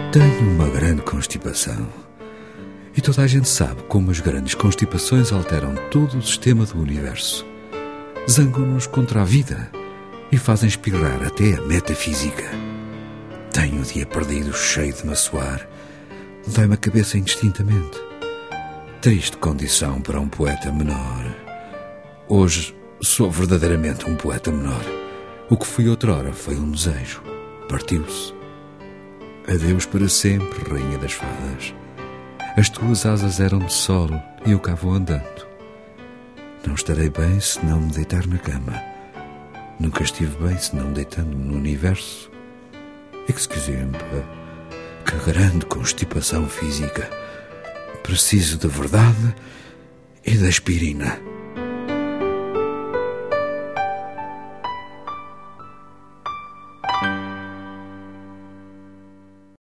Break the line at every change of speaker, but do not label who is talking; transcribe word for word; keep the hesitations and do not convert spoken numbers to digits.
Tenho uma grande constipação. E toda a gente sabe como as grandes constipações alteram todo o sistema do universo. Zangam-nos contra a vida e fazem espirrar até a metafísica. Tenho o dia perdido cheio de maçoar. Dói-me a cabeça indistintamente. Triste condição para um poeta menor. Hoje sou verdadeiramente um poeta menor. O que fui outrora foi um desejo. Partiu-se. Adeus para sempre, rainha das fadas. As tuas asas eram de sol e eu cá vou andando. Não estarei bem se não me deitar na cama. Nunca estive bem se não deitando-me no universo. Excusez-me, que grande constipação física. Preciso de verdade e da aspirina.